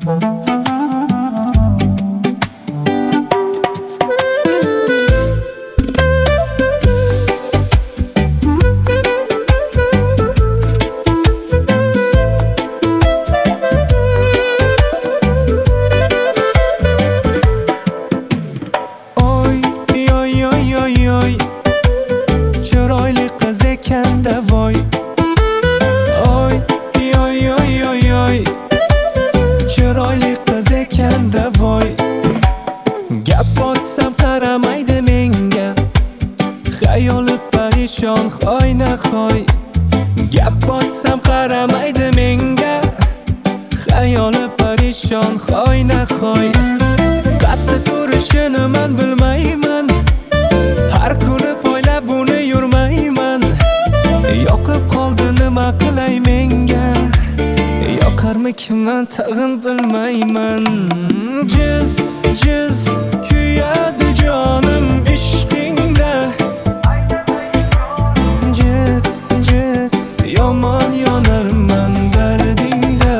Chiroyli qiz ekan-da voy. Oy, oy, oy, oy, oy. Chiroyli qiz ekan-da voy. Gap otsam qaramaydi menga, xayoli parishon hoyna-hoy. Gap otsam qaramaydi menga, xayoli parishon hoyna-hoy. Qatta turishini men bilmayman, har kuni poylab uni yurmayman. Yoqib qoldi nima qilay menga, yoqarmikin men tag'in bilmayman. Jiz, jiz kuyadi jonim ishqingda. Jiz, jiz yomon yonarman dardingda.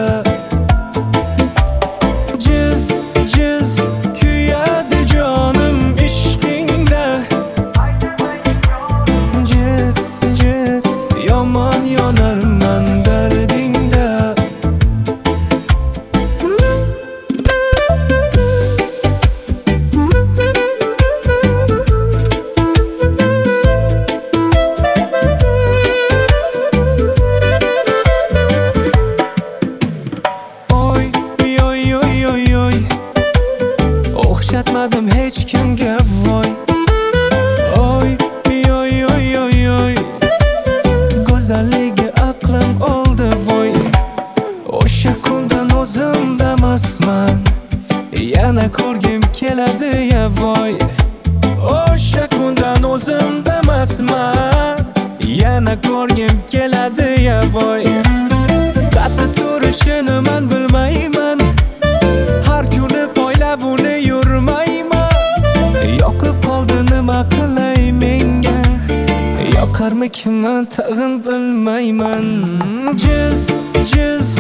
Jiz, jiz kuyadi jonim ishqingda. Jiz, jiz yomon yonarman dardingda. O'xshatmadim hech kimga voy. Oy, oy, oy, oy, oy. Go'zalligi aqlim oldi voy. O'sha kundan o'zimdamasman, yana ko'rgim keladi ya voy. O'sha kundan o'zimdamasman, yana ko'rgim keladi ya voy. Qatta turishini men bilmayman, har kuni poylab uni yurmayman. Yoqib qoldi nima qilay menga, yoqarmikin men tag'in bilmayman. Jiz, jiz